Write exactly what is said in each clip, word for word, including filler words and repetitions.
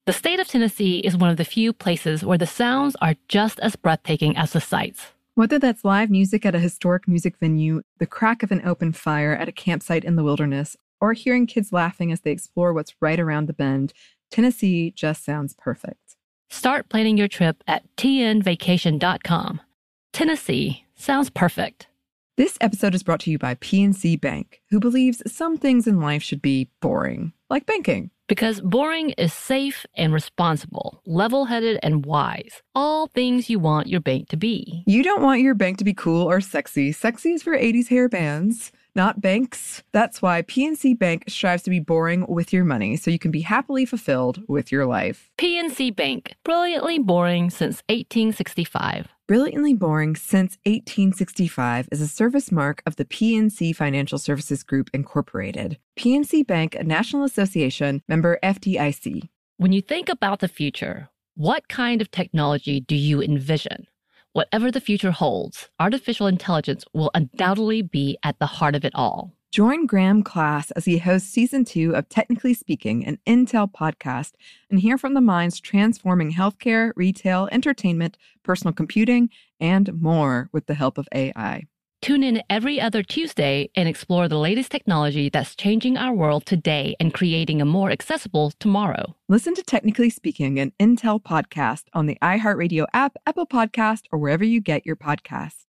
The state of Tennessee is one of the few places where the sounds are just as breathtaking as the sights. Whether that's live music at a historic music venue, the crack of an open fire at a campsite in the wilderness, or hearing kids laughing as they explore what's right around the bend, Tennessee just sounds perfect. Start planning your trip at T N vacation dot com. Tennessee sounds perfect. This episode is brought to you by P N C Bank, who believes some things in life should be boring, like banking. Because boring is safe and responsible, level-headed and wise. All things you want your bank to be. You don't want your bank to be cool or sexy. Sexy is for eighties hair bands, not banks. That's why P N C Bank strives to be boring with your money so you can be happily fulfilled with your life. P N C Bank, brilliantly boring since eighteen sixty-five. Brilliantly Boring Since eighteen sixty-five is a service mark of the P N C Financial Services Group, Incorporated. P N C Bank, a National Association, member F D I C. When you think about the future, what kind of technology do you envision? Whatever the future holds, artificial intelligence will undoubtedly be at the heart of it all. Join Graham Class as he hosts season two of Technically Speaking, an Intel podcast, and hear from the minds transforming healthcare, retail, entertainment, personal computing, and more with the help of A I. Tune in every other Tuesday and explore the latest technology that's changing our world today and creating a more accessible tomorrow. Listen to Technically Speaking, an Intel podcast on the iHeartRadio app, Apple Podcast, or wherever you get your podcasts.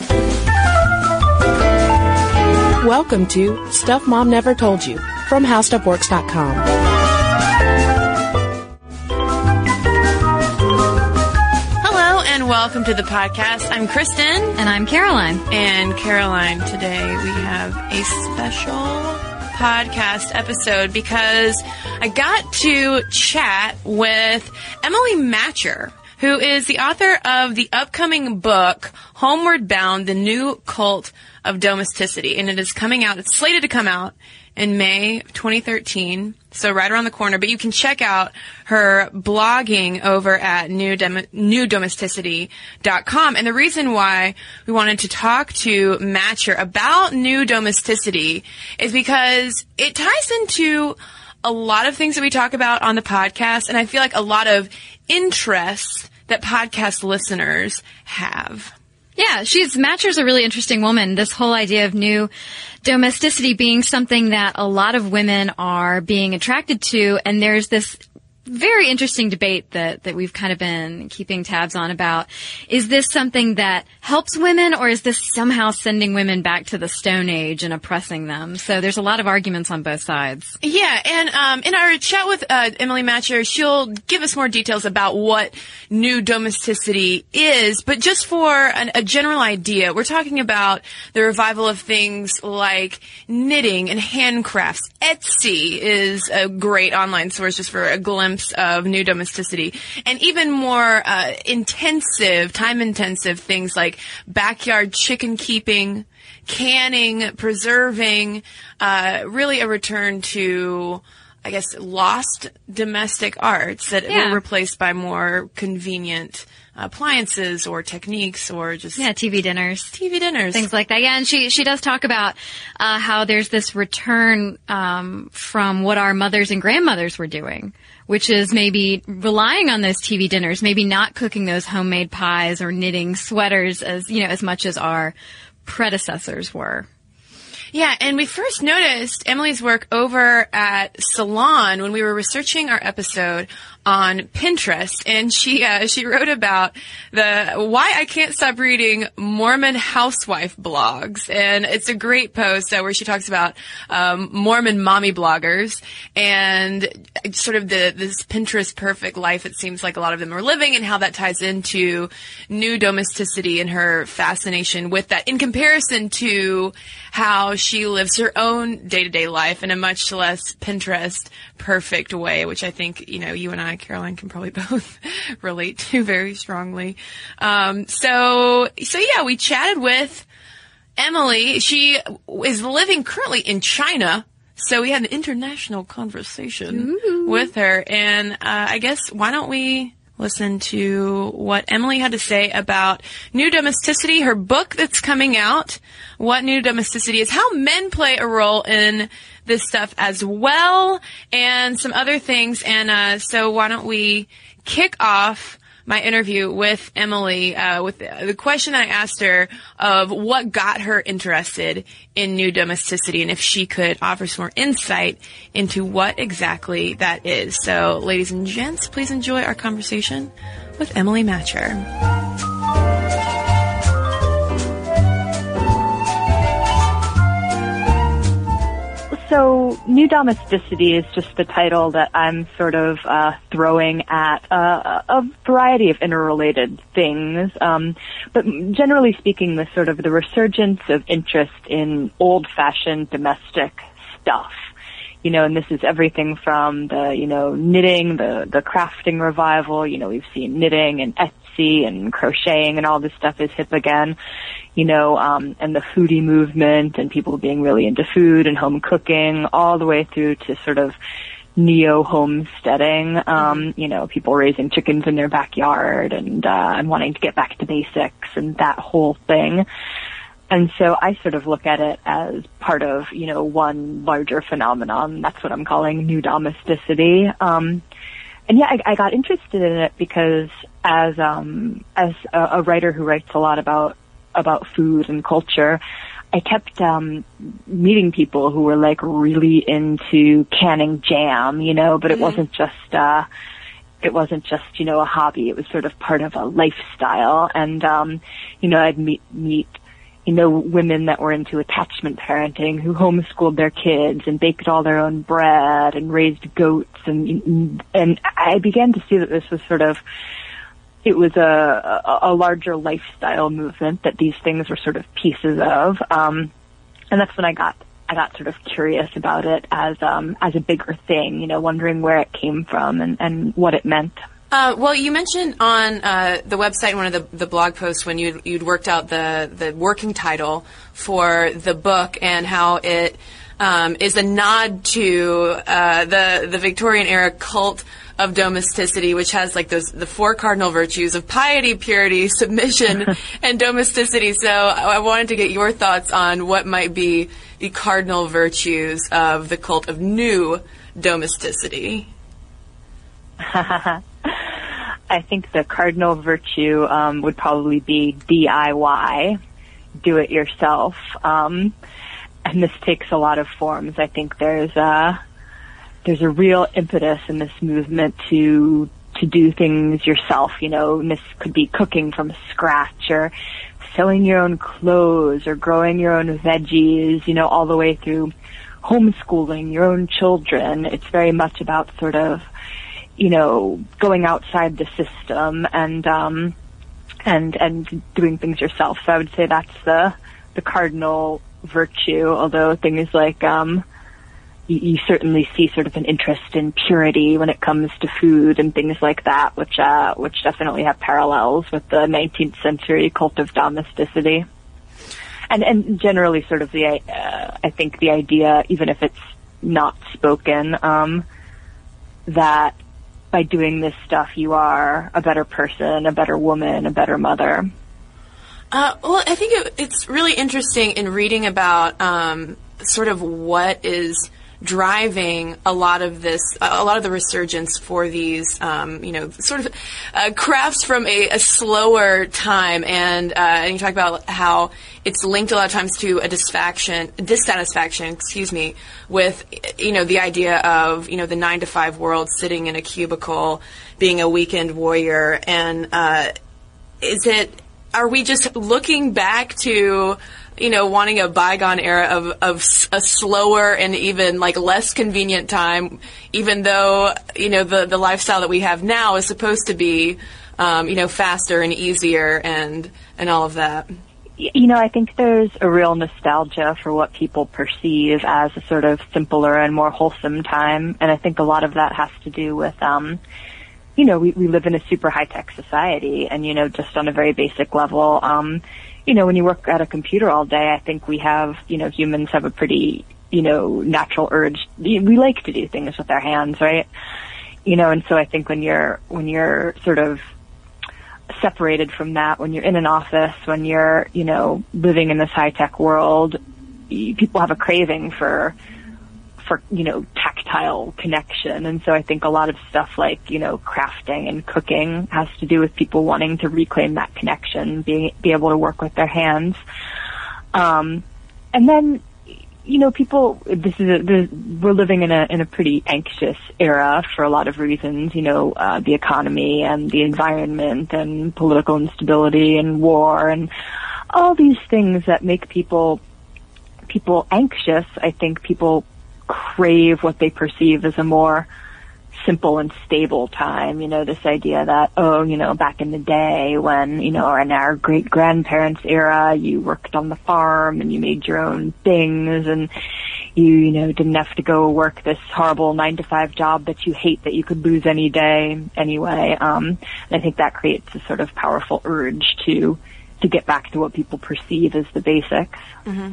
Welcome to Stuff Mom Never Told You from How Stuff Works dot com. Hello and welcome to the podcast. I'm Kristen. And I'm Caroline. And Caroline, today we have a special podcast episode because I got to chat with Emily Matcher, who is the author of the upcoming book, Homeward Bound, The New Cult of Domesticity. And it is coming out, it's slated to come out in May of twenty thirteen, so right around the corner. But you can check out her blogging over at new dem- new domesticity dot com. And the reason why we wanted to talk to Matcher about New Domesticity is because it ties into a lot of things that we talk about on the podcast, and I feel like a lot of interests that podcast listeners have. Yeah, she's Matcher's a really interesting woman. This whole idea of new domesticity being something that a lot of women are being attracted to, and there's this very interesting debate that, that we've kind of been keeping tabs on about. Is this something that helps women, or is this somehow sending women back to the Stone Age and oppressing them? So there's a lot of arguments on both sides. Yeah, and um, in our chat with uh, Emily Matcher, she'll give us more details about what new domesticity is. But just for an, a general idea, we're talking about the revival of things like knitting and handcrafts. Etsy is a great online source just for a glimpse of new domesticity, and even more uh, intensive, time-intensive things like backyard chicken keeping, canning, preserving, uh, really a return to, I guess, lost domestic arts that Yeah. were replaced by more convenient appliances or techniques or just Yeah, T V dinners. T V dinners. Things like that. Yeah, and she she does talk about uh, how there's this return um, from what our mothers and grandmothers were doing, which is maybe relying on those T V dinners, maybe not cooking those homemade pies or knitting sweaters as, you know, as much as our predecessors were. Yeah, and we first noticed Emily's work over at Salon when we were researching our episode on Pinterest, and she uh, she wrote about the why I can't stop reading Mormon housewife blogs, and it's a great post uh, where she talks about um, Mormon mommy bloggers and sort of the this Pinterest perfect life it seems like a lot of them are living, and how that ties into new domesticity and her fascination with that in comparison to how she lives her own day-to-day life in a much less Pinterest perfect way, which I think, you know, you and I, Caroline, can probably both relate to very strongly. Um, so, so yeah, we chatted with Emily. She is living currently in China. So we had an international conversation Ooh. with her. And, uh, I guess, why don't we, listen to what Emily had to say about New Domesticity, her book that's coming out, what New Domesticity is, how men play a role in this stuff as well, and some other things. And uh, so why don't we kick off my interview with Emily uh, with the question that I asked her of what got her interested in New Domesticity and if she could offer some more insight into what exactly that is. So, ladies and gents, please enjoy our conversation with Emily Matcher. So, New Domesticity is just the title that I'm sort of uh, throwing at uh, a variety of interrelated things. Um, but generally speaking, the sort of the resurgence of interest in old-fashioned domestic stuff. You know, and this is everything from the, you know, knitting, the, the crafting revival. You know, we've seen knitting and Etsy and crocheting and all this stuff is hip again. You know, um, and the foodie movement and people being really into food and home cooking, all the way through to sort of neo-homesteading, um, you know, people raising chickens in their backyard and, uh, and wanting to get back to basics and that whole thing. And so I sort of look at it as part of, you know, one larger phenomenon. That's what I'm calling New Domesticity. Um, and yeah, I, I got interested in it because as, um, as a, a writer who writes a lot about about food and culture, I kept um meeting people who were like really into canning jam, you know, but it mm-hmm. wasn't just uh it wasn't just, you know, a hobby. It was sort of part of a lifestyle. And um you know, I'd meet meet you know, women that were into attachment parenting who homeschooled their kids and baked all their own bread and raised goats, and and I began to see that this was sort of It was a, a, a larger lifestyle movement that these things were sort of pieces of, um, and that's when I got I got sort of curious about it as um, as a bigger thing, you know, wondering where it came from and, and what it meant. Uh, well, you mentioned on uh, the website, one of the, the blog posts, when you'd, you'd worked out the the working title for the book and how it um, is a nod to uh, the the Victorian era cult of domesticity, which has like those the four cardinal virtues of piety, purity, submission, and domesticity. So I wanted to get your thoughts on what might be the cardinal virtues of the cult of New Domesticity. I think the cardinal virtue um, would probably be D I Y, do it yourself, um, and this takes a lot of forms. I think there's a There's a real impetus in this movement to to do things yourself, you know, and this could be cooking from scratch or sewing your own clothes or growing your own veggies, you know, all the way through homeschooling your own children. It's very much about sort of, you know, going outside the system and um and and doing things yourself. So I would say that's the the cardinal virtue, although things like um you certainly see sort of an interest in purity when it comes to food and things like that, which uh, which definitely have parallels with the nineteenth century cult of domesticity. And and generally sort of the, uh, I think the idea, even if it's not spoken, um, that by doing this stuff you are a better person, a better woman, a better mother. Uh, well, I think it, it's really interesting in reading about um, sort of what is driving a lot of this, a lot of the resurgence for these, um, you know, sort of uh, crafts from a, a slower time. And, uh, and you talk about how it's linked a lot of times to a dissatisfaction, dissatisfaction, excuse me, with, you know, the idea of, you know, the nine to five world, sitting in a cubicle, being a weekend warrior. And uh, is it, are we just looking back to, you know, wanting a bygone era of, of a slower and even like less convenient time, even though, you know, the, the lifestyle that we have now is supposed to be, um, you know, faster and easier and, and all of that? You know, I think there's a real nostalgia for what people perceive as a sort of simpler and more wholesome time. And I think a lot of that has to do with, um, you know, we, we live in a super high-tech society and, you know, just on a very basic level, um, you know, when you work at a computer all day, I think we have, you know, humans have a pretty, you know, natural urge. We like to do things with our hands, right? you know, and so I think when you're, when you're sort of separated from that, when you're in an office, when you're, you know, living in this high-tech world, you, people have a craving for, for, you know, tactile connection. And so I think a lot of stuff like, you know, crafting and cooking has to do with people wanting to reclaim that connection, being, be able to work with their hands. Um, and then, you know, people, this is a, this, we're living in a, in a pretty anxious era for a lot of reasons, you know, uh, the economy and the environment and political instability and war and all these things that make people, people anxious. I think people crave what they perceive as a more simple and stable time. You know, this idea that, oh, you know, back in the day when, you know, or in our great grandparents' era, you worked on the farm and you made your own things and you, you know, didn't have to go work this horrible nine to five job that you hate that you could lose any day anyway. Um, and I think that creates a sort of powerful urge to, to get back to what people perceive as the basics. Mm-hmm.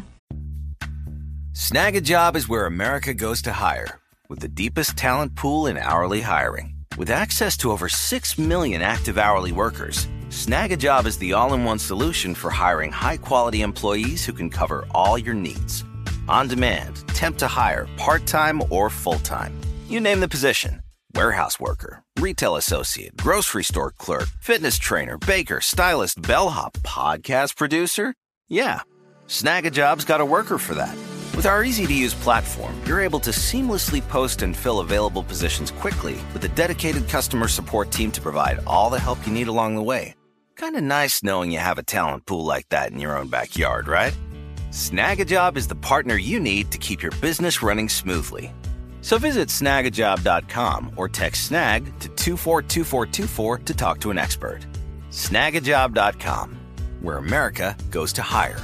Snag a Job is where America goes to hire, with the deepest talent pool in hourly hiring. With access to over six million active hourly workers, Snag a Job is the all-in-one solution for hiring high-quality employees who can cover all your needs. On demand, temp to hire, part-time or full-time. You name the position. Warehouse worker, retail associate, grocery store clerk, fitness trainer, baker, stylist, bellhop, podcast producer. Yeah, Snag a Job's got a worker for that. With our easy-to-use platform, you're able to seamlessly post and fill available positions quickly with a dedicated customer support team to provide all the help you need along the way. Kind of nice knowing you have a talent pool like that in your own backyard, right? Snag a Job is the partner you need to keep your business running smoothly. So visit snag a job dot com or text SNAG to two four two four two four to talk to an expert. snag a job dot com, where America goes to hire.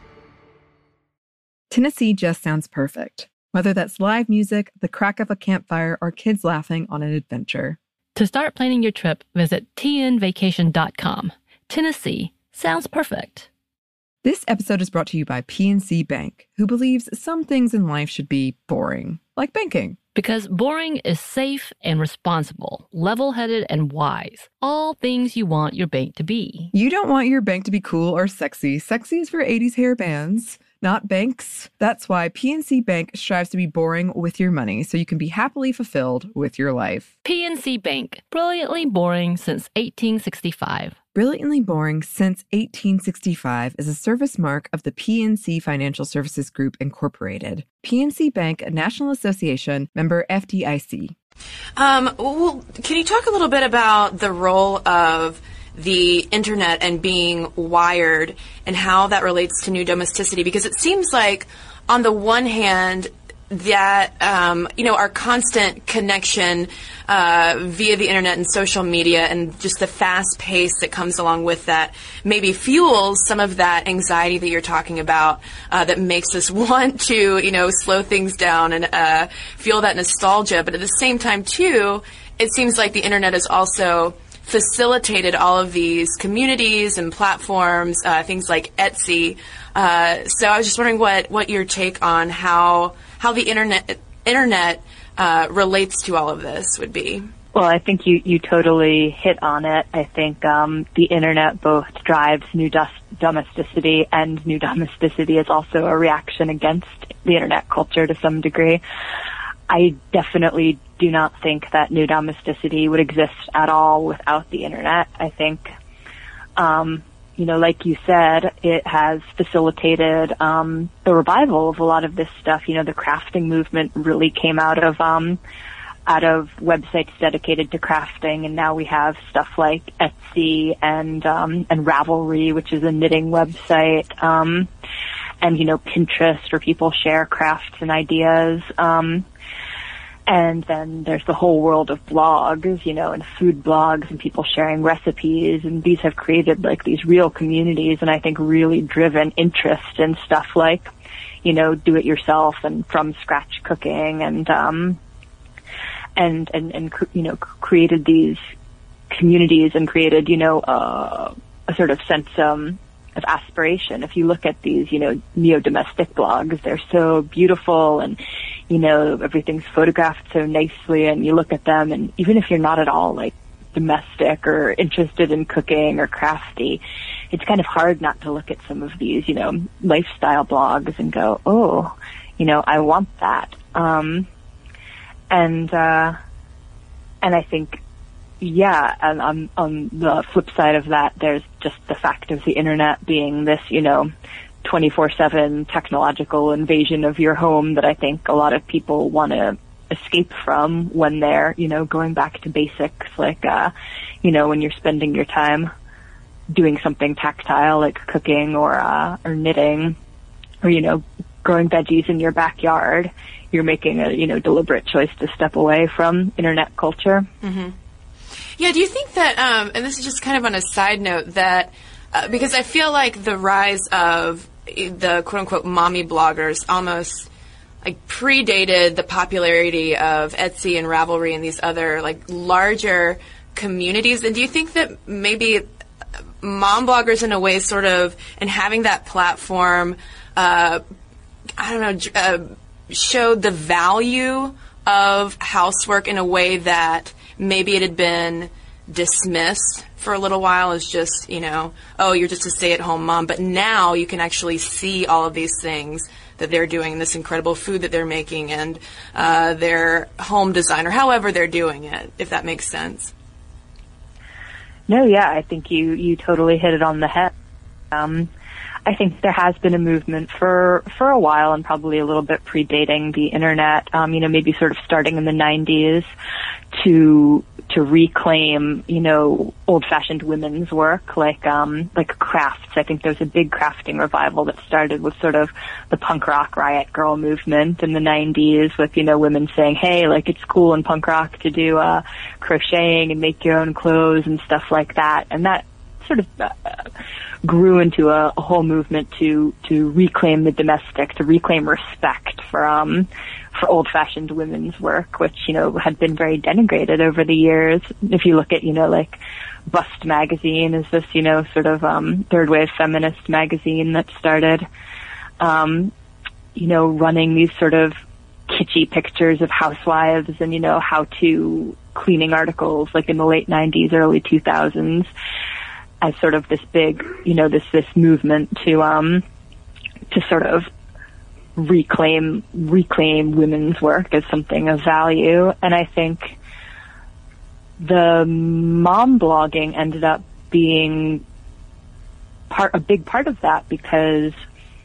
Tennessee just sounds perfect, whether that's live music, the crack of a campfire, or kids laughing on an adventure. To start planning your trip, visit t n vacation dot com. Tennessee sounds perfect. This episode is brought to you by P N C Bank, who believes some things in life should be boring, like banking. Because boring is safe and responsible, level-headed and wise. All things you want your bank to be. You don't want your bank to be cool or sexy. Sexy is for eighties hair bands, not banks. That's why P N C Bank strives to be boring with your money so you can be happily fulfilled with your life. P N C Bank, brilliantly boring since eighteen sixty-five. Brilliantly Boring Since eighteen sixty-five is a service mark of the P N C Financial Services Group, Incorporated. P N C Bank, a National Association, member F D I C. Um, well, can you talk a little bit about the role of the internet and being wired and how that relates to new domesticity? Because it seems like, on the one hand, that, um, you know, our constant connection uh, via the internet and social media and just the fast pace that comes along with that maybe fuels some of that anxiety that you're talking about uh, that makes us want to, you know, slow things down and uh, feel that nostalgia. But at the same time, too, it seems like the internet is also facilitated all of these communities and platforms, uh, things like Etsy. Uh, so I was just wondering what, what your take on how how the internet internet uh, relates to all of this would be. Well, I think you, you totally hit on it. I think um, the internet both drives new dus- domesticity, and new domesticity is also a reaction against the internet culture to some degree. I definitely do not think that new domesticity would exist at all without the internet. I think, um, you know, like you said, it has facilitated um, the revival of a lot of this stuff. You know, the crafting movement really came out of um, out of websites dedicated to crafting, and now we have stuff like Etsy and um, and Ravelry, which is a knitting website, um, and you know, Pinterest, where people share crafts and ideas. Um, And then there's the whole world of blogs, you know, and food blogs and people sharing recipes. And these have created like these real communities, and I think really driven interest in stuff like, you know, do it yourself and from scratch cooking, and, um, and, and, and, you know, created these communities and created, you know, uh, a sort of sense, um, of aspiration. If you look at these, you know, neo-domestic blogs, they're so beautiful and, you know, everything's photographed so nicely, and you look at them, and even if you're not at all like domestic or interested in cooking or crafty, it's kind of hard not to look at some of these, you know, lifestyle blogs and go, oh, you know, I want that. Um, and, uh, and I think, yeah, and on, on the flip side of that, there's just the fact of the internet being this, you know, twenty-four seven technological invasion of your home that I think a lot of people want to escape from when they're, you know, going back to basics, like, uh, you know, when you're spending your time doing something tactile, like cooking or, uh, or knitting, or, you know, growing veggies in your backyard, you're making a, you know, deliberate choice to step away from internet culture. Mm-hmm. Yeah, do you think that, um, and this is just kind of on a side note, that, uh, because I feel like the rise of the quote-unquote mommy bloggers almost like predated the popularity of Etsy and Ravelry and these other like larger communities. And do you think that maybe mom bloggers in a way sort of, and having that platform, uh, I don't know, uh, showed the value of housework in a way that maybe it had been dismissed for a little while as just, you know, oh, you're just a stay-at-home mom. But now you can actually see all of these things that they're doing, this incredible food that they're making, and uh, their home design, or however they're doing it, if that makes sense. No, yeah, I think you, you totally hit it on the head. Um, I think there has been a movement for, for a while, and probably a little bit predating the internet, um, you know, maybe sort of starting in the nineties, to to reclaim, you know, old-fashioned women's work, like um, like crafts. I think there's a big crafting revival that started with sort of the punk rock riot girl movement in the nineties, with, you know, women saying, hey, like, it's cool in punk rock to do uh, crocheting and make your own clothes and stuff like that. And that sort of uh, grew into a, a whole movement to to reclaim the domestic, to reclaim respect for um for old-fashioned women's work, which, you know, had been very denigrated over the years. If you look at, you know, like Bust magazine is this, you know, sort of um third wave feminist magazine that started um you know, running these sort of kitschy pictures of housewives and, you know, how to cleaning articles, like in the late nineties, early two thousands, as sort of this big, you know, this this movement to um to sort of reclaim reclaim women's work as something of value. And I think the mom blogging ended up being part a big part of that, because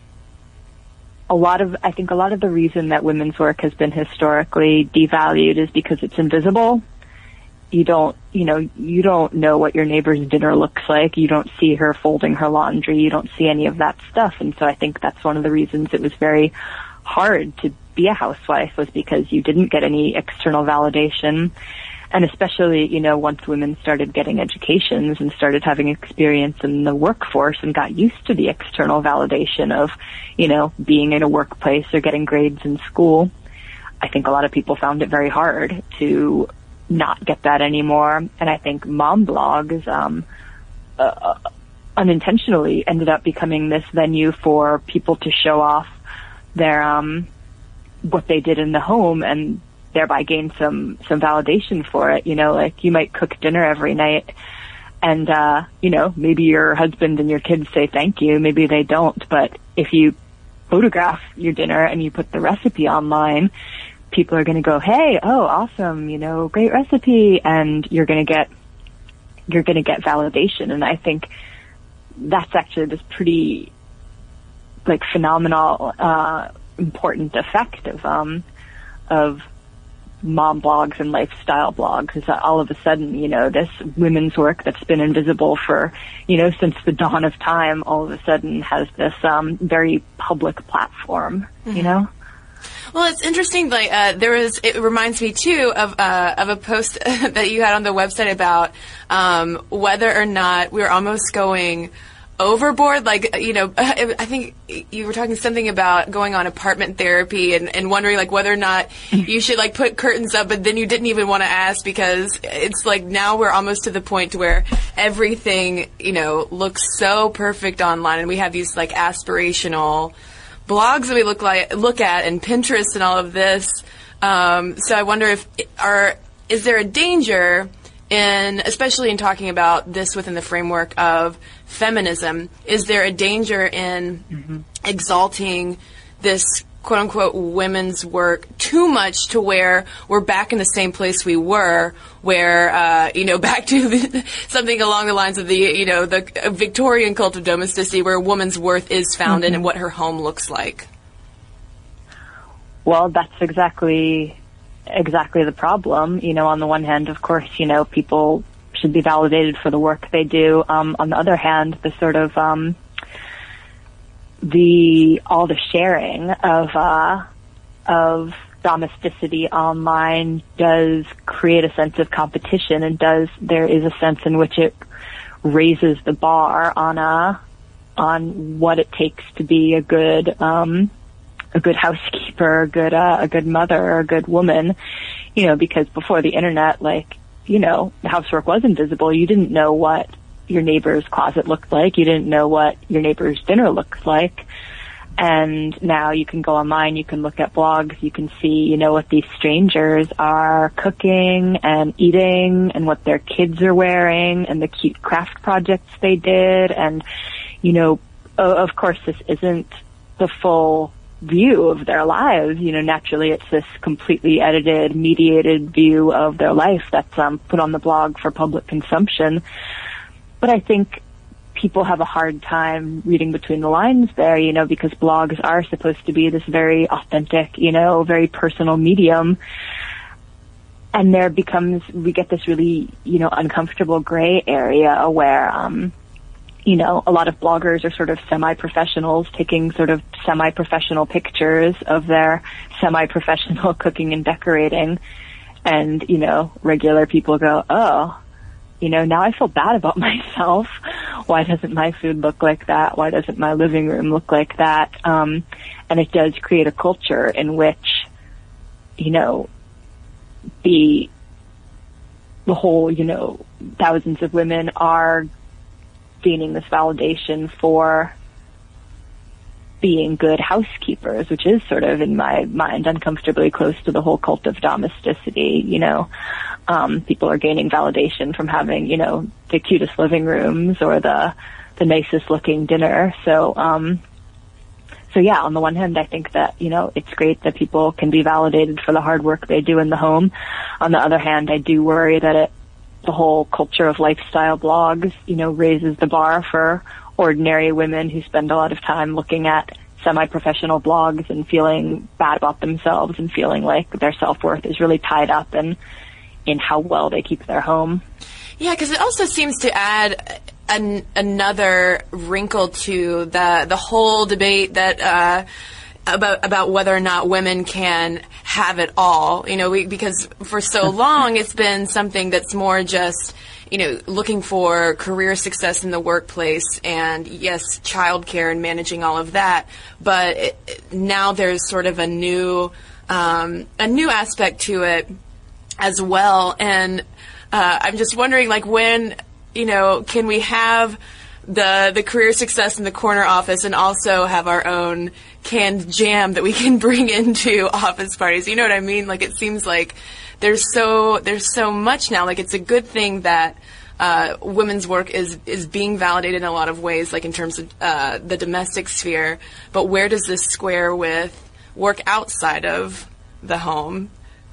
a lot of I think a lot of the reason that women's work has been historically devalued is because it's invisible. You don't, you know, you don't know what your neighbor's dinner looks like. You don't see her folding her laundry. You don't see any of that stuff. And so I think that's one of the reasons it was very hard to be a housewife, was because you didn't get any external validation. And especially, you know, once women started getting educations and started having experience in the workforce and got used to the external validation of, you know, being in a workplace or getting grades in school, I think a lot of people found it very hard to not get that anymore. And I think mom blogs um, uh, unintentionally ended up becoming this venue for people to show off their um, what they did in the home, and thereby gain some some validation for it. You know, like, you might cook dinner every night, and uh, you know, maybe your husband and your kids say thank you, maybe they don't. But if you photograph your dinner and you put the recipe online, people are going to go, hey, oh, awesome, you know, great recipe, and you're going to get, you're going to get validation. And I think that's actually this pretty, like, phenomenal, uh, important effect of, um, of mom blogs and lifestyle blogs, is that all of a sudden, you know, this women's work that's been invisible for, you know, since the dawn of time, all of a sudden has this, um, very public platform, mm-hmm. you know? Well, it's interesting. Like, uh, there was. It reminds me too of uh, of a post that you had on the website about um, whether or not we were almost going overboard? Like, you know, I think you were talking something about going on apartment therapy and, and wondering, like, whether or not you should, like, put curtains up, but then you didn't even want to ask because it's like now we're almost to the point to where everything, you know, looks so perfect online, and we have these, like, aspirational blogs that we look like look at and Pinterest and all of this. Um, so I wonder if are is there a danger in, especially in talking about this within the framework of feminism, is there a danger in mm-hmm. exalting this quote-unquote women's work too much to where we're back in the same place we were, where, uh, you know, back to the, something along the lines of the, you know, the Victorian cult of domesticity, where a woman's worth is found mm-hmm. in what her home looks like? Well, that's exactly exactly the problem. You know, on the one hand, of course, you know, people should be validated for the work they do. Um, on the other hand, the sort of um, the all the sharing of uh, of domesticity online does create a sense of competition, and does there is a sense in which it raises the bar on a on what it takes to be a good um, a good housekeeper, a good uh, a good mother, a good woman. You know, because before the internet, like, you know, housework was invisible. You didn't know what your neighbor's closet looked like. You didn't know what your neighbor's dinner looked like. And now you can go online, you can look at blogs, you can see, you know, what these strangers are cooking and eating and what their kids are wearing and the cute craft projects they did. And, you know, of course, this isn't the full view of their lives. You know, naturally it's this completely edited, mediated view of their life that's um, put on the blog for public consumption. But I think people have a hard time reading between the lines there, you know, because blogs are supposed to be this very authentic, you know, very personal medium. And there becomes, we get this really, you know, uncomfortable gray area where, um, you know, a lot of bloggers are sort of semi-professionals taking sort of semi-professional pictures of their semi-professional cooking and decorating. And, you know, regular people go, oh, you know, now I feel bad about myself. Why doesn't my food look like that? Why doesn't my living room look like that? Um, and it does create a culture in which, you know, the, the whole, you know, thousands of women are gaining this validation for being good housekeepers, which is sort of, in my mind, uncomfortably close to the whole cult of domesticity. You know, um, people are gaining validation from having, you know, the cutest living rooms or the the nicest looking dinner. So, um, so yeah, on the one hand, I think that, you know, it's great that people can be validated for the hard work they do in the home. On the other hand, I do worry that it, the whole culture of lifestyle blogs, you know, raises the bar for ordinary women who spend a lot of time looking at semi-professional blogs and feeling bad about themselves and feeling like their self-worth is really tied up in, in how well they keep their home. Yeah, because it also seems to add an, another wrinkle to the the whole debate that uh, about about whether or not women can have it all. You know, we, because for so long it's been something that's more just, you know, looking for career success in the workplace and, yes, childcare and managing all of that. But it, now there's sort of a new um, a new aspect to it as well. And uh, I'm just wondering, like, when, you know, can we have the the career success in the corner office and also have our own canned jam that we can bring into office parties? You know what I mean? Like, it seems like there's so there's so much now. Like, it's a good thing that uh, women's work is is being validated in a lot of ways, like in terms of uh, the domestic sphere. But where does this square with work outside of the home?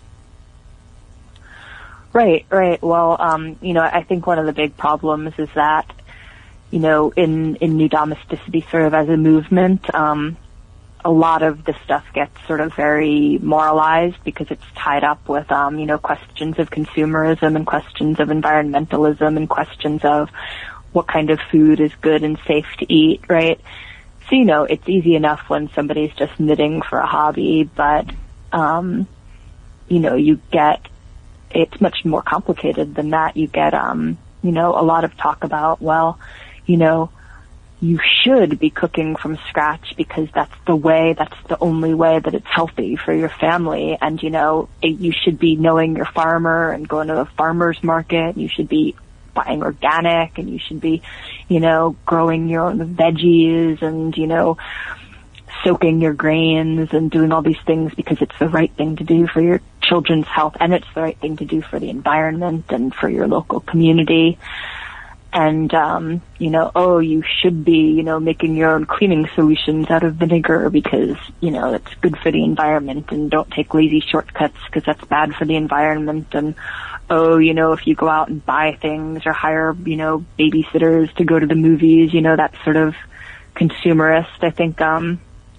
Right, right. Well, um, you know, I think one of the big problems is that, you know, in, in New Domesticity sort of as a movement, um, a lot of the stuff gets sort of very moralized because it's tied up with, um, you know, questions of consumerism and questions of environmentalism and questions of what kind of food is good and safe to eat, right? So, you know, it's easy enough when somebody's just knitting for a hobby, but, um, you know, you get, it's much more complicated than that. You get, um, you know, a lot of talk about, well, you know, you should be cooking from scratch because that's the way, that's the only way that it's healthy for your family. And, you know, it, you should be knowing your farmer and going to the farmer's market. You should be buying organic, and you should be, you know, growing your own veggies and, you know, soaking your grains and doing all these things because it's the right thing to do for your children's health, and it's the right thing to do for the environment and for your local community. And, um, you know, oh, you should be, you know, making your own cleaning solutions out of vinegar because, you know, that's good for the environment, and don't take lazy shortcuts because that's bad for the environment. And, oh, you know, if you go out and buy things or hire, you know, babysitters to go to the movies, you know, that's sort of consumerist. I think, um,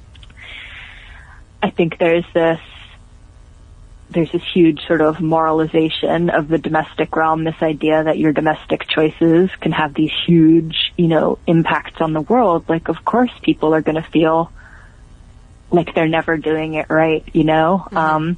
I think there's this, there's this huge sort of moralization of the domestic realm, this idea that your domestic choices can have these huge, you know, impacts on the world. Like, of course, people are going to feel like they're never doing it right, you know? Mm-hmm. Um,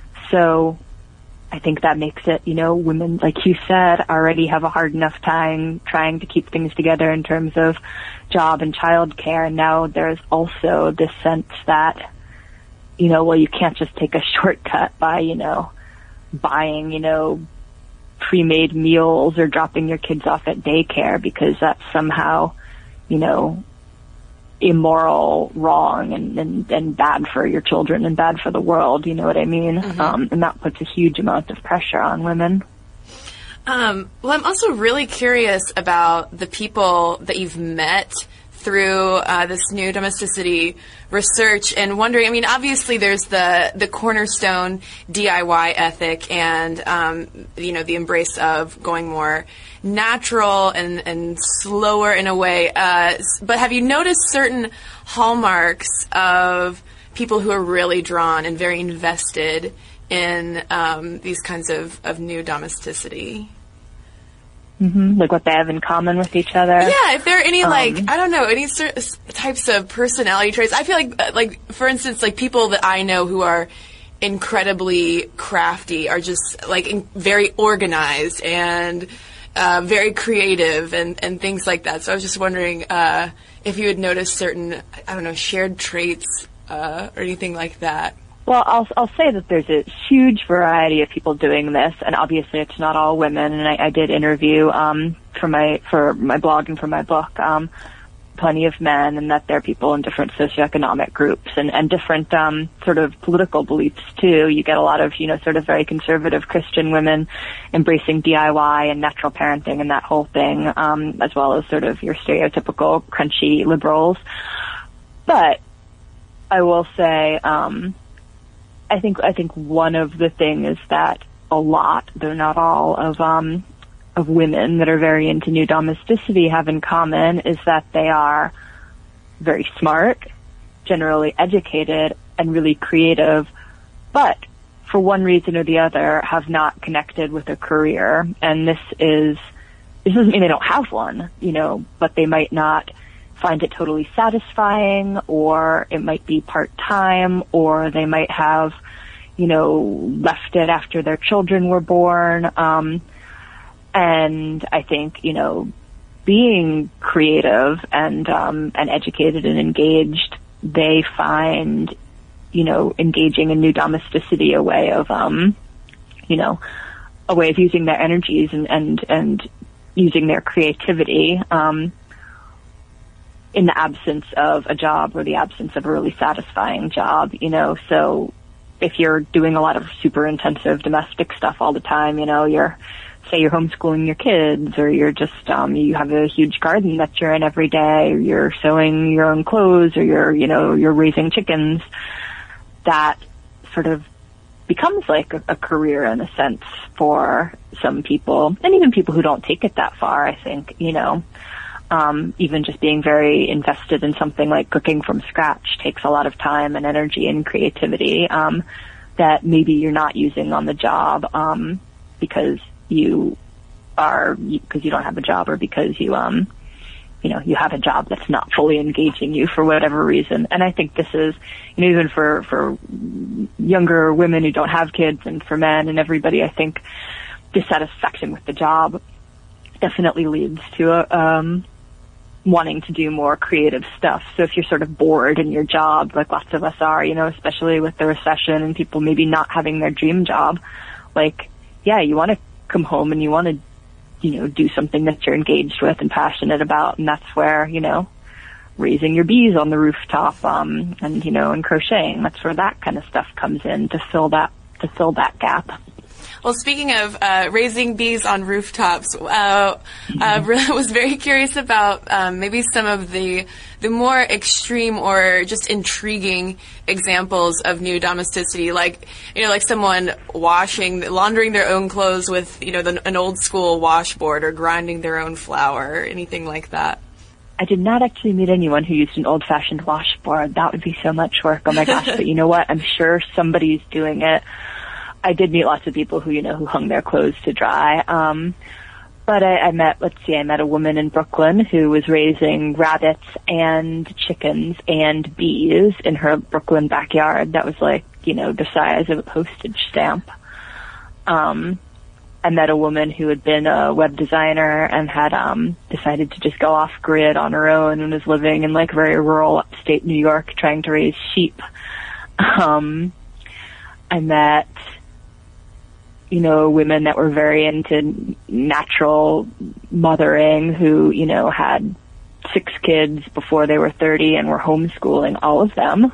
so I think that makes it, you know, women, like you said, already have a hard enough time trying to keep things together in terms of job and childcare. And now there's also this sense that, you know, well, you can't just take a shortcut by, you know, buying, you know, pre-made meals or dropping your kids off at daycare because that's somehow, you know, immoral, wrong, and, and, and bad for your children and bad for the world. You know what I mean? Mm-hmm. Um, and that puts a huge amount of pressure on women. Um, well, I'm also really curious about the people that you've met through uh, this new domesticity research, and wondering, I mean, obviously there's the, the cornerstone D I Y ethic and, um, you know, the embrace of going more natural and, and slower in a way. Uh, but have you noticed certain hallmarks of people who are really drawn and very invested in um, these kinds of, of new domesticity? Mm-hmm. Like what they have in common with each other. Yeah, if there are any, um, like, I don't know, any certain types of personality traits. I feel like, like, for instance, like people that I know who are incredibly crafty are just, like, in, very organized and uh, very creative and, and things like that. So I was just wondering uh, if you had noticed certain, I don't know, shared traits uh, or anything like that. Well, I'll I'll say that there's a huge variety of people doing this, and obviously it's not all women. And I, I did interview um, for my for my blog and for my book um, plenty of men, and that there are people in different socioeconomic groups and and different um, sort of political beliefs too. You get a lot of, you know, sort of very conservative Christian women embracing D I Y and natural parenting and that whole thing, um, as well as sort of your stereotypical crunchy liberals. But I will say. Um, I think I think one of the things that a lot, though not all, of um of women that are very into new domesticity have in common is that they are very smart, generally educated, and really creative, but for one reason or the other have not connected with a career. And this is this doesn't mean they don't have one, you know, but they might not find it totally satisfying, or it might be part-time, or they might have, you know, left it after their children were born. Um, and I think, you know, being creative and, um, and educated and engaged, they find, you know, engaging in new domesticity a way of, um, you know, a way of using their energies and, and, and using their creativity, um, in the absence of a job or the absence of a really satisfying job, you know. So if you're doing a lot of super intensive domestic stuff all the time, you know, you're, say you're homeschooling your kids, or you're just, um, you have a huge garden that you're in every day, or you're sewing your own clothes, or you're, you know, you're raising chickens, that sort of becomes like a, a career in a sense for some people, and even people who don't take it that far, I think, you know. Um, even just being very invested in something like cooking from scratch takes a lot of time and energy and creativity, um, that maybe you're not using on the job, um, because you are, because you don't have a job, or because you, um, you know, you have a job that's not fully engaging you for whatever reason. And I think this is, you know, even for, for younger women who don't have kids, and for men and everybody, I think dissatisfaction with the job definitely leads to a, um, wanting to do more creative stuff. So if you're sort of bored in your job, like lots of us are, you know, especially with the recession and people maybe not having their dream job, like, yeah, you want to come home and you want to, you know, do something that you're engaged with and passionate about. And that's where, you know, raising your bees on the rooftop, um, and, you know, and crocheting, that's where that kind of stuff comes in to fill that, to fill that gap. Well, speaking of uh, raising bees on rooftops, uh, uh, was very curious about um, maybe some of the the more extreme or just intriguing examples of new domesticity, like you know, like someone washing, laundering their own clothes with you know the, an old school washboard, or grinding their own flour, or anything like that. I did not actually meet anyone who used an old-fashioned washboard. That would be so much work. Oh my gosh! But you know what? I'm sure somebody's doing it. I did meet lots of people who, you know, who hung their clothes to dry. Um, but I, I met, let's see, I met a woman in Brooklyn who was raising rabbits and chickens and bees in her Brooklyn backyard. That was like, you know, the size of a postage stamp. Um, I met a woman who had been a web designer and had, um, decided to just go off grid on her own and was living in like very rural upstate New York trying to raise sheep. Um, I met, you know, women that were very into natural mothering who, you know, had six kids before they were thirty and were homeschooling all of them.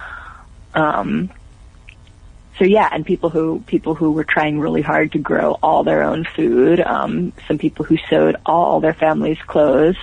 Um, so yeah, and people who, people who were trying really hard to grow all their own food. Um, some people who sewed all their family's clothes.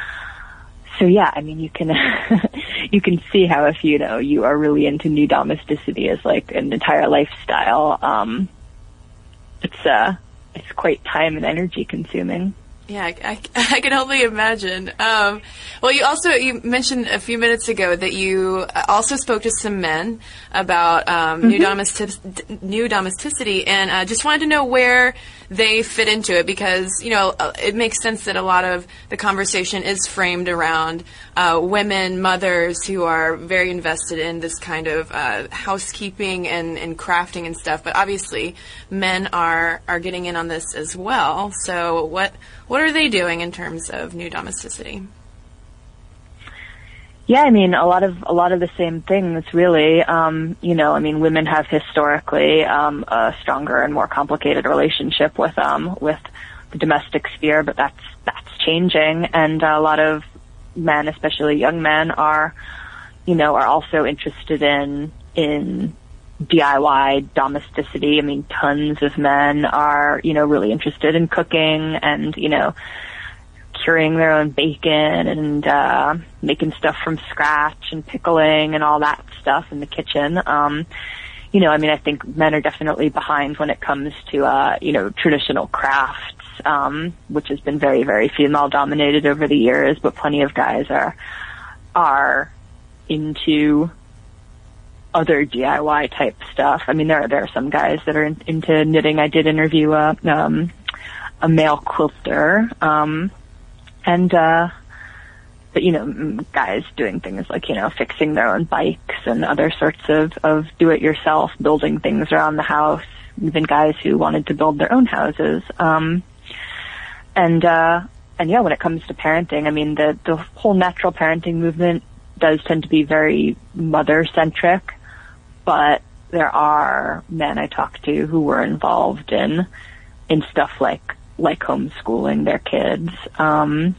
So yeah, I mean, you can, you can see how if, you know, you are really into new domesticity as like an entire lifestyle, um, it's uh it's quite time and energy consuming. Yeah, I, I, I can only imagine. Um, well, you also you mentioned a few minutes ago that you also spoke to some men about um, mm-hmm. new domestic new domesticity, and uh, just wanted to know where they fit into it, because you know uh, it makes sense that a lot of the conversation is framed around uh, women, mothers who are very invested in this kind of uh, housekeeping and, and crafting and stuff. But obviously, men are are getting in on this as well. So what what are they doing in terms of new domesticity? Yeah, I mean, a lot of a lot of the same things, really. Um, you know, I mean, women have historically um, a stronger and more complicated relationship with um, with the domestic sphere, but that's that's changing, and a lot of men, especially young men, are, you know, are also interested in in D I Y domesticity. I mean, tons of men are, you know, really interested in cooking and, you know, curing their own bacon and uh making stuff from scratch and pickling and all that stuff in the kitchen. Um you know, I mean, I think men are definitely behind when it comes to uh you know, traditional crafts, um which has been very, very female dominated over the years, but plenty of guys are are into other D I Y type stuff. I mean, there are there are some guys that are in, into knitting. I did interview a um a male quilter, um And, uh, but, you know, guys doing things like, you know, fixing their own bikes and other sorts of, of do-it-yourself, building things around the house, even guys who wanted to build their own houses. Um, and, uh, and yeah, when it comes to parenting, I mean, the, the whole natural parenting movement does tend to be very mother-centric, but there are men I talk to who were involved in, in stuff like, like homeschooling their kids. Um,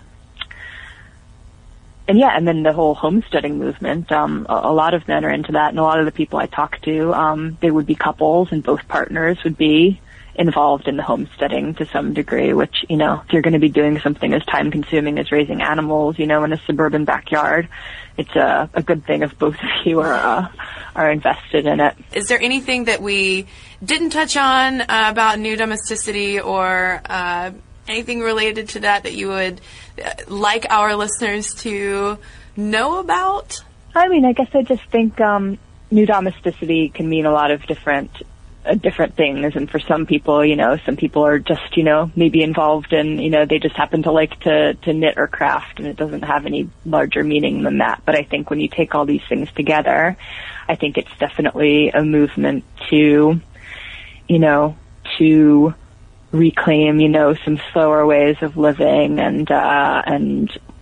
and yeah, and then the whole homesteading movement, um, a, a lot of men are into that, and a lot of the people I talk to, um, they would be couples and both partners would be involved in the homesteading to some degree, which, you know, if you're going to be doing something as time consuming as raising animals, you know, in a suburban backyard, it's a, a good thing if both of you are, uh, are invested in it. Is there anything that we didn't touch on uh, about new domesticity, or uh, anything related to that that you would uh, like our listeners to know about? I mean, I guess I just think um, new domesticity can mean a lot of different uh, different things, and for some people, you know, some people are just, you know, maybe involved in, you know, they just happen to like to, to knit or craft, and it doesn't have any larger meaning than that. But I think when you take all these things together, I think it's definitely a movement to, you know, to reclaim, you know, some slower ways of living and, uh, and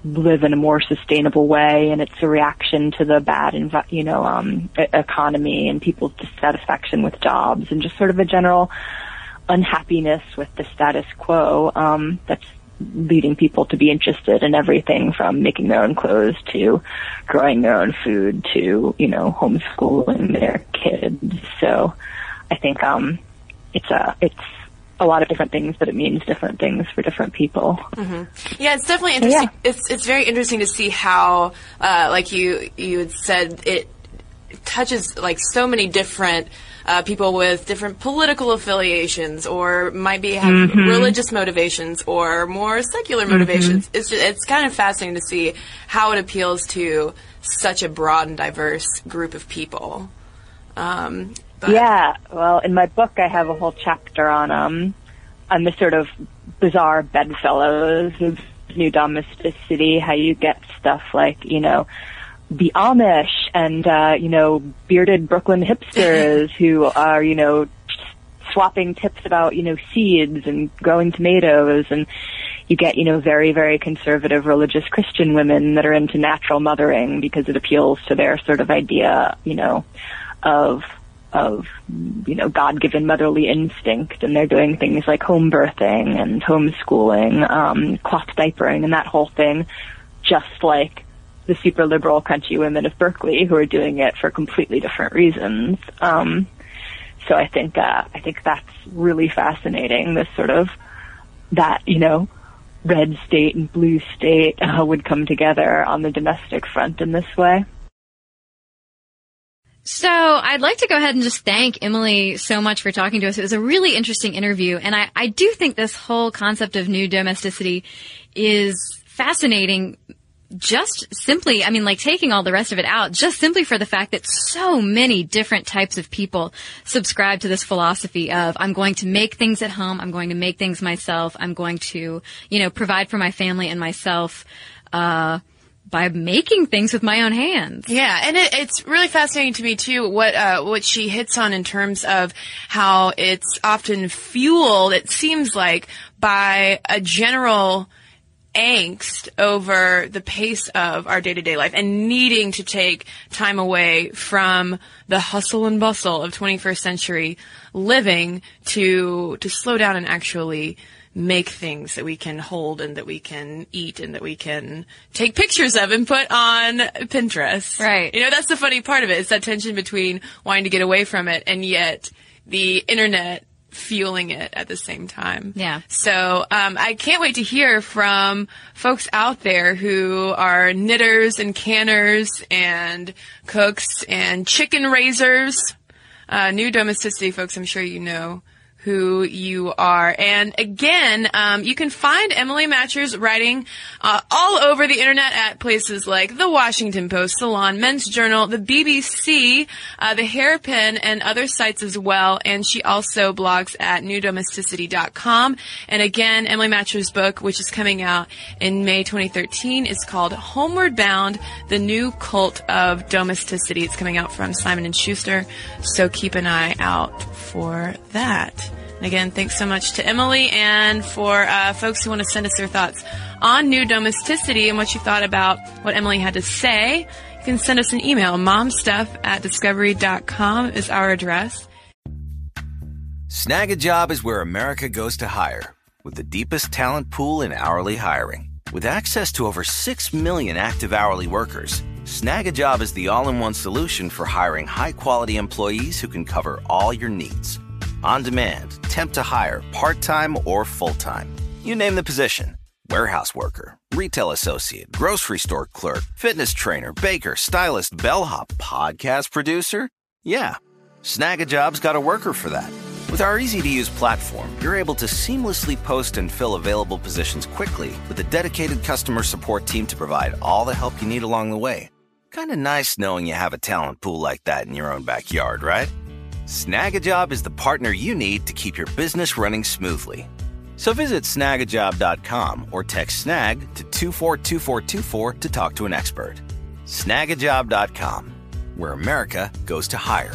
live in a more sustainable way, and it's a reaction to the bad, env- you know, um, e- economy and people's dissatisfaction with jobs and just sort of a general unhappiness with the status quo um, that's leading people to be interested in everything from making their own clothes to growing their own food to, you know, homeschooling their kids. So I think um, it's a it's a lot of different things, but it means different things for different people. Mm-hmm. Yeah, it's definitely interesting. Yeah. It's it's very interesting to see how, uh, like you you had said, it touches like so many different uh, people with different political affiliations, or might be have Mm-hmm. religious motivations, or more secular motivations. Mm-hmm. It's just, it's kind of fascinating to see how it appeals to such a broad and diverse group of people. Um, but Yeah, well, in my book, I have a whole chapter on um on the sort of bizarre bedfellows of new domesticity, how you get stuff like, you know, the Amish and, uh, you know, bearded Brooklyn hipsters who are, you know, swapping tips about, you know, seeds and growing tomatoes. And you get, you know, very, very conservative religious Christian women that are into natural mothering because it appeals to their sort of idea, you know, of, of, you know, God-given motherly instinct. And they're doing things like home birthing and homeschooling, um, cloth diapering and that whole thing, just like the super liberal crunchy women of Berkeley who are doing it for completely different reasons. Um, so I think, uh, I think that's really fascinating. This sort of, that, you know, red state and blue state uh, would come together on the domestic front in this way. So I'd like to go ahead and just thank Emily so much for talking to us. It was a really interesting interview. And I, I do think this whole concept of new domesticity is fascinating. Just simply, I mean, like taking all the rest of it out, just simply for the fact that so many different types of people subscribe to this philosophy of, I'm going to make things at home, I'm going to make things myself, I'm going to, you know, provide for my family and myself, uh, by making things with my own hands. Yeah, and it, it's really fascinating to me too what uh, what she hits on in terms of how it's often fueled, it seems like, by a general angst over the pace of our day-to-day life and needing to take time away from the hustle and bustle of twenty-first century living to to slow down and actually make things that we can hold and that we can eat and that we can take pictures of and put on Pinterest. Right. You know, that's the funny part of it. It's that tension between wanting to get away from it and yet the internet fueling it at the same time. Yeah. So um, I can't wait to hear from folks out there who are knitters and canners and cooks and chicken raisers. Uh, new domesticity folks, I'm sure you know who you are. And again, um, you can find Emily Matcher's writing uh, all over the internet at places like The Washington Post, Salon, Men's Journal, the B B C, uh, the Hairpin, and other sites as well. And she also blogs at new domesticity dot com. And again, Emily Matcher's book, which is coming out in May twenty thirteen, is called Homeward Bound, The New Cult of Domesticity. It's coming out from Simon and Schuster, so keep an eye out for that. And again, thanks so much to Emily, and for uh, folks who want to send us their thoughts on new domesticity and what you thought about what Emily had to say, you can send us an email. momstuff at discovery dot com is our address. Snag a Job is where America goes to hire, with the deepest talent pool in hourly hiring. With access to over six million active hourly workers, Snag a Job is the all-in-one solution for hiring high-quality employees who can cover all your needs. On demand, temp to hire, part-time or full-time. You name the position. Warehouse worker, retail associate, grocery store clerk, fitness trainer, baker, stylist, bellhop, podcast producer. Yeah, Snag a Job's got a worker for that. With our easy-to-use platform, you're able to seamlessly post and fill available positions quickly with a dedicated customer support team to provide all the help you need along the way. Kind of nice knowing you have a talent pool like that in your own backyard, right? Snag a Job is the partner you need to keep your business running smoothly. So visit snag a job dot com or text SNAG to two four two four two four to talk to an expert. snag a job dot com, where America goes to hire.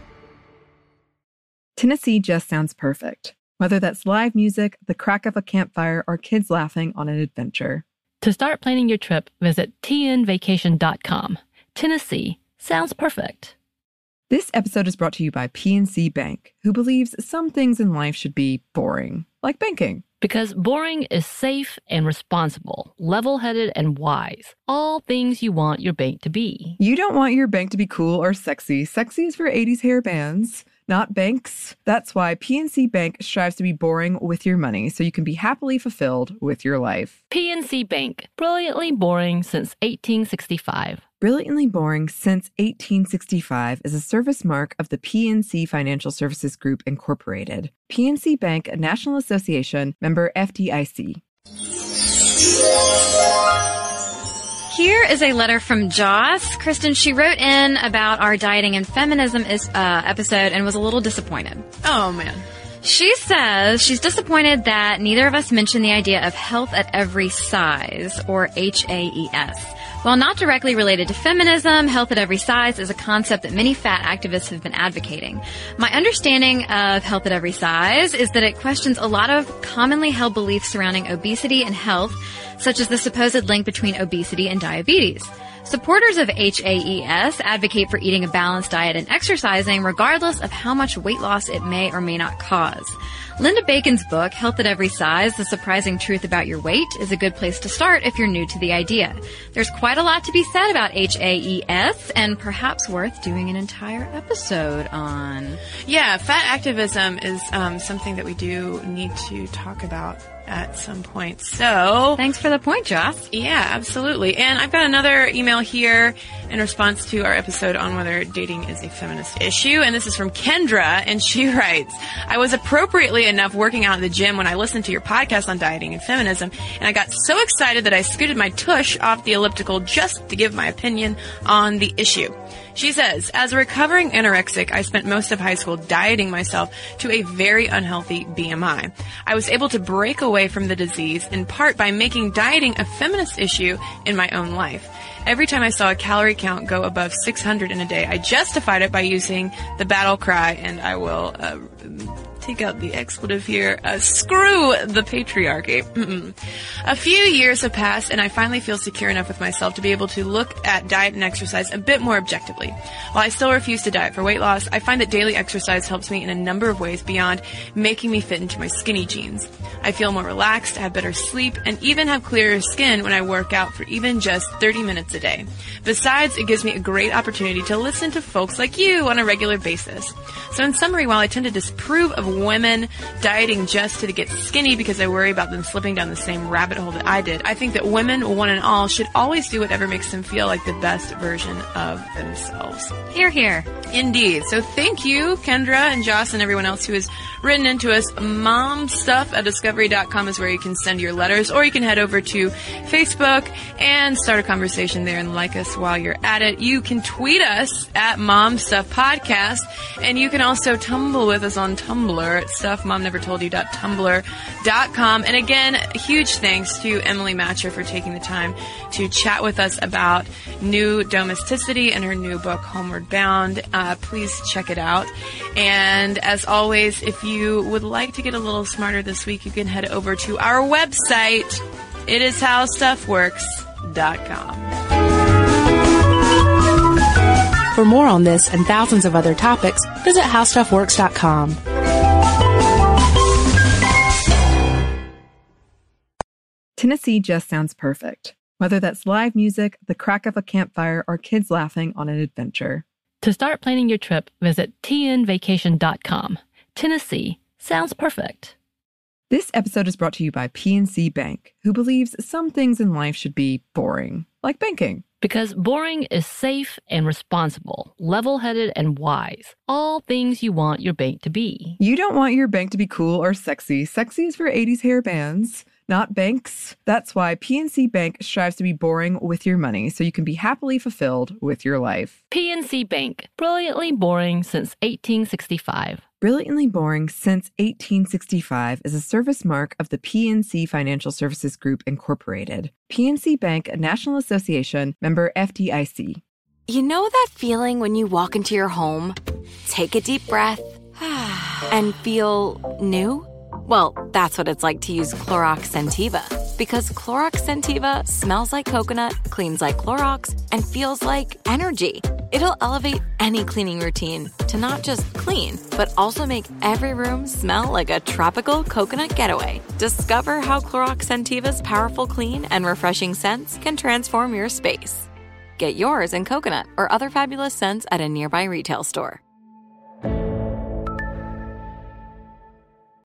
Tennessee just sounds perfect, whether that's live music, the crack of a campfire, or kids laughing on an adventure. To start planning your trip, visit T N vacation dot com. Tennessee sounds perfect. This episode is brought to you by P N C Bank, who believes some things in life should be boring, like banking. Because boring is safe and responsible, level-headed and wise. All things you want your bank to be. You don't want your bank to be cool or sexy. Sexy is for eighties hair bands, not banks. That's why P N C Bank strives to be boring with your money so you can be happily fulfilled with your life. P N C Bank, brilliantly boring since eighteen sixty-five. Brilliantly Boring Since eighteen sixty-five is a service mark of the P N C Financial Services Group, Incorporated. P N C Bank, a National Association, member F D I C. Here is a letter from Joss. Kristen, she wrote in about our dieting and feminism is, uh, episode and was a little disappointed. Oh, man. She says she's disappointed that neither of us mentioned the idea of health at every size, or H A E S. While not directly related to feminism, health at every size is a concept that many fat activists have been advocating. My understanding of health at every size is that it questions a lot of commonly held beliefs surrounding obesity and health, such as the supposed link between obesity and diabetes. Supporters of H A E S advocate for eating a balanced diet and exercising regardless of how much weight loss it may or may not cause. Linda Bacon's book, Health at Every Size, The Surprising Truth About Your Weight, is a good place to start if you're new to the idea. There's quite a lot to be said about H A E S and perhaps worth doing an entire episode on. Yeah, fat activism is um, something that we do need to talk about at some point. So thanks for the point, Joss. Yeah, absolutely. And I've got another email here in response to our episode on whether dating is a feminist issue. And this is from Kendra, and she writes, I was appropriately enough working out in the gym when I listened to your podcast on dieting and feminism, and I got so excited that I scooted my tush off the elliptical just to give my opinion on the issue. She says, as a recovering anorexic, I spent most of high school dieting myself to a very unhealthy B M I. I was able to break away from the disease in part by making dieting a feminist issue in my own life. Every time I saw a calorie count go above six hundred in a day, I justified it by using the battle cry, and I will uh, take out the expletive here, uh, screw the patriarchy. Mm-mm. A few years have passed, and I finally feel secure enough with myself to be able to look at diet and exercise a bit more objectively. While I still refuse to diet for weight loss, I find that daily exercise helps me in a number of ways beyond making me fit into my skinny jeans. I feel more relaxed, have better sleep, and even have clearer skin when I work out for even just thirty minutes a day. Besides, it gives me a great opportunity to listen to folks like you on a regular basis. So in summary, while I tend to disapprove of women dieting just to get skinny because I worry about them slipping down the same rabbit hole that I did, I think that women, one and all, should always do whatever makes them feel like the best version of themselves. Hear, hear. Indeed. So thank you, Kendra and Joss and everyone else who has written into us. Momstuff at discovery dot com is where you can send your letters, or you can head over to Facebook and start a conversation there and like us while you're at it. You can tweet us at Momstuff Podcast, and you can also tumble with us on Tumblr at stuff mom never told you dot tumblr dot com. And again, huge thanks to Emily Matcher for taking the time to chat with us about New Domesticity and her new book, Homeward Bound. Uh, please check it out. And as always, if you would like to get a little smarter this week, you can head over to our website. It is how stuff works dot com. For more on this and thousands of other topics, visit how stuff works dot com. Tennessee just sounds perfect. Whether that's live music, the crack of a campfire, or kids laughing on an adventure. To start planning your trip, visit T N vacation dot com. Tennessee sounds perfect. This episode is brought to you by P N C Bank, who believes some things in life should be boring, like banking. Because boring is safe and responsible, level-headed and wise. All things you want your bank to be. You don't want your bank to be cool or sexy. Sexy is for eighties hair bands, not banks. That's why P N C Bank strives to be boring with your money so you can be happily fulfilled with your life. P N C Bank, brilliantly boring since eighteen sixty-five. Brilliantly Boring Since eighteen sixty-five is a service mark of the P N C Financial Services Group, Incorporated. P N C Bank, a National Association, member F D I C. You know that feeling when you walk into your home, take a deep breath, and feel new? Well, that's what it's like to use Clorox Scentiva. Because Clorox Scentiva smells like coconut, cleans like Clorox, and feels like energy. It'll elevate any cleaning routine to not just clean, but also make every room smell like a tropical coconut getaway. Discover how Clorox Scentiva's powerful clean and refreshing scents can transform your space. Get yours in coconut or other fabulous scents at a nearby retail store.